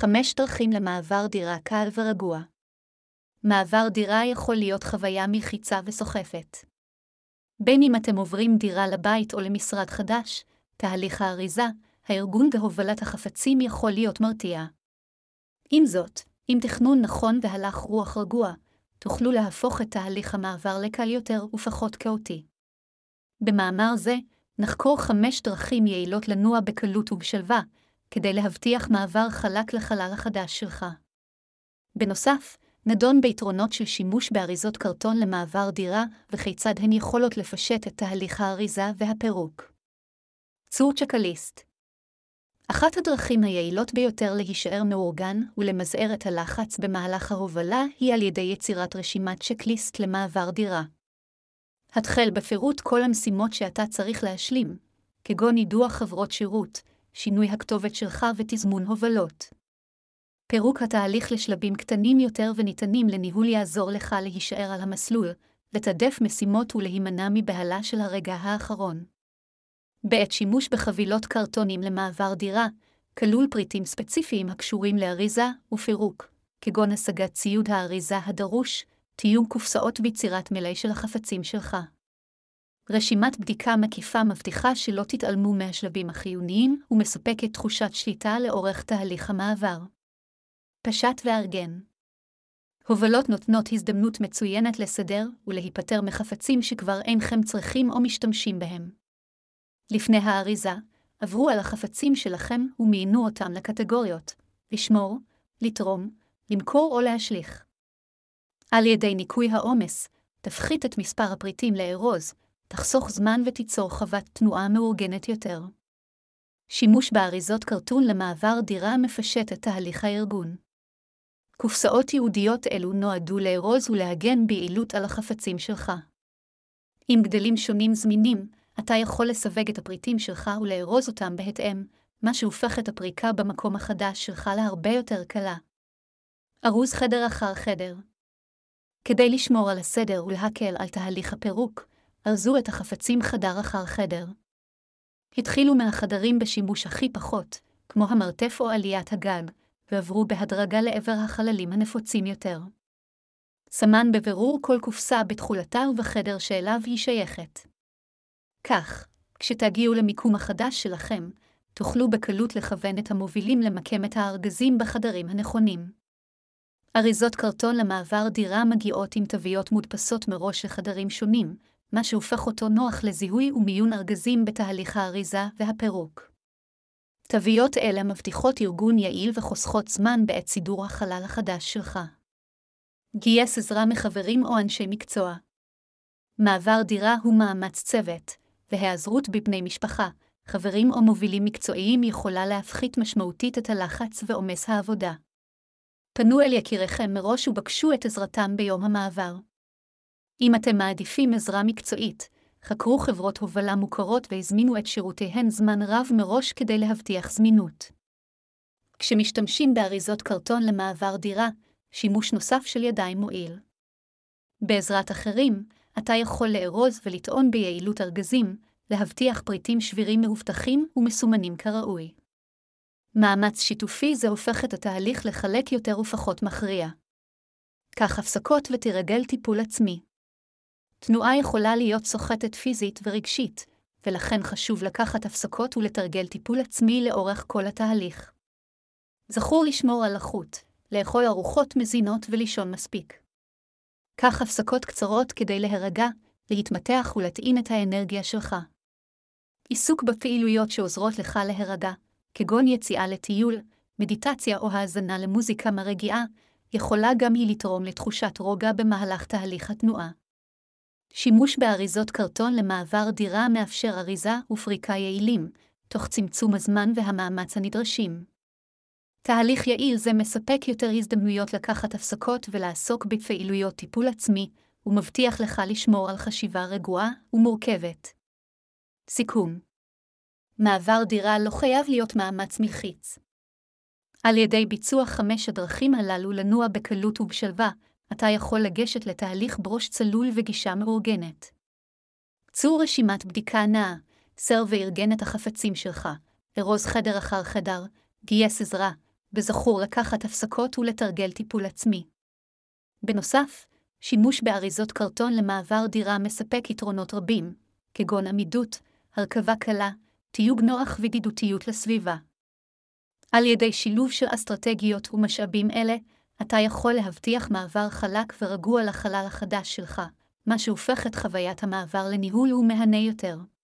5 דרכים למעבר דירה קל ורגוע. מעבר דירה יכול להיות חוויה מלחיצה וסוחפת. בין אם אתם עוברים דירה לבית או למשרד חדש, תהליך האריזה, הארגון והובלת החפצים יכול להיות מרתיע. עם זאת, עם תכנון נכון והלך רוח רגוע, תוכלו להפוך את תהליך המעבר לקל יותר ופחות כאוטי. במאמר זה, נחקור 5 דרכים יעילות לנוע בקלות ובשלווה, כדי להבטיח מעבר חלק לחלל החדש שלך. בנוסף, נדון ביתרונות של שימוש באריזות קרטון למעבר דירה, וכיצד הן יכולות לפשט את תהליך האריזה והפירוק. צור צ'קליסט. אחת הדרכים היעילות ביותר להישאר מאורגן ולמזער את הלחץ במהלך ההובלה היא על ידי יצירת רשימת צ'קליסט למעבר דירה. התחל בפירוט כל המשימות שאתה צריך להשלים, כגון יידוע חברות שירות, שינוי הכתובת שלך ותזמון הובלות. פירוק התהליך לשלבים קטנים יותר וניתנים לניהול יעזור לך להישאר על המסלול, לתעדף משימות ולהימנע מבהלה של הרגע האחרון. בעת שימוש בחבילות קרטונים למעבר דירה, כלול פריטים ספציפיים הקשורים לאריזה ופירוק, כגון השגת ציוד האריזה הדרוש, תיוג קופסאות ויצירת מלאי של החפצים שלך. רשימת בדיקה מקיפה מבטיחה שלא תתעלמו מהשלבים החיוניים ומספקת תחושת שליטה לאורך תהליך המעבר. פשט וארגן. הובלות נותנות הזדמנות מצוינת לסדר ולהיפטר מחפצים שכבר אינכם צריכים או משתמשים בהם. לפני האריזה, עברו על החפצים שלכם ומיינו אותם לקטגוריות, לשמור, לתרום, למכור או להשליך. על ידי ניקוי העומס, תפחית את מספר הפריטים לארוז, תחסוך זמן ותיצור חוות תנועה מאורגנת יותר. שימוש באריזות קרטון למעבר דירה מפשט את תהליך הארגון. קופסאות ייעודיות אלו נועדו לארוז ולהגן ביעילות על החפצים שלך. עם גדלים שונים זמינים, אתה יכול לסווג את הפריטים שלך ולארוז אותם בהתאם, מה שהופך את הפריקה במקום החדש שלך להרבה יותר קלה. ארוז חדר אחר חדר. כדי לשמור על הסדר ולהקל על תהליך הפירוק, ארזו את החפצים חדר אחר חדר. התחילו מהחדרים בשימוש הכי פחות, כמו המרתף או עליית הגג, ועברו בהדרגה לעבר החללים הנפוצים יותר. סמן בבירור כל קופסה בתחולתה ובחדר שאליו היא שייכת. כך, כשתגיעו למיקום החדש שלכם, תוכלו בקלות לכוון את המובילים למקם את הארגזים בחדרים הנכונים. אריזות קרטון למעבר דירה מגיעות עם תוויות מודפסות מראש לחדרים שונים, מה שהופך אותו נוח לזיהוי ומיון ארגזים בתהליך האריזה והפירוק. תוויות אלה מבטיחות ארגון יעיל וחוסכות זמן בעת סידור החלל החדש שלך. גייס עזרה מחברים או אנשי מקצוע. מעבר דירה הוא מאמץ צוות, והיעזרות בבני משפחה, חברים או מובילים מקצועיים יכולה להפחית משמעותית את הלחץ ועומס העבודה. פנו אל יקיריכם מראש ובקשו את עזרתם ביום המעבר. אם אתם מעדיפים עזרה מקצועית, חקרו חברות הובלה מוכרות והזמינו את שירותיהן זמן רב מראש כדי להבטיח זמינות. כשמשתמשים באריזות קרטון למעבר דירה, שימוש נוסף של ידיים מועיל. בעזרת אחרים, אתה יכול לארוז ולטעון ביעילות ארגזים, להבטיח פריטים שבירים מאובטחים ומסומנים כראוי. מאמץ שיתופי זה הופך את התהליך לחלק יותר ופחות מכריע. קח הפסקות ותרגל טיפול עצמי. תנועה יכולה להיות סוחטת פיזית ורגשית, ולכן חשוב לקחת הפסקות ולתרגל טיפול עצמי לאורך כל התהליך. זכור לשמור על לחות, לאכול ארוחות מזינות ולישון מספיק. קח הפסקות קצרות כדי להירגע, להתמתח ולהטעין את האנרגיה שלך. עיסוק בפעילויות שעוזרות לך להירגע, כגון יציאה לטיול, מדיטציה או האזנה למוזיקה מרגיעה, יכולה גם היא לתרום לתחושת רוגע במהלך תהליך התנועה. שימוש באריזות קרטון למעבר דירה מאפשר אריזה ופריקה יעילים, תוך צמצום הזמן והמאמץ הנדרשים. תהליך יעיל זה מספק יותר הזדמנויות לקחת הפסקות ולעסוק בפעילויות טיפול עצמי, ומבטיח לך לשמור על חשיבה רגועה ומורכבת. סיכום. מעבר דירה לא חייב להיות מאמץ מלחיץ. על ידי ביצוע 5 הדרכים הללו לנוע בקלות ובשלווה, אתה יכול לגשת לתהליך בראש צלול וגישה מאורגנת. צור רשימת בדיקה נאה, סר וארגן את החפצים שלך, ארוז חדר אחר חדר, גייס עזרה, וזכור לקחת הפסקות ולתרגל טיפול עצמי. בנוסף, שימוש באריזות קרטון למעבר דירה מספק יתרונות רבים, כגון עמידות, הרכבה קלה, תיוג נוח וידידותיות לסביבה. על ידי שילוב של אסטרטגיות ומשאבים אלה, אתה יכול להבטיח מעבר חלק ורגוע לחלל החדש שלך, מה שהופך את חוויית המעבר לניהול ומהנה יותר.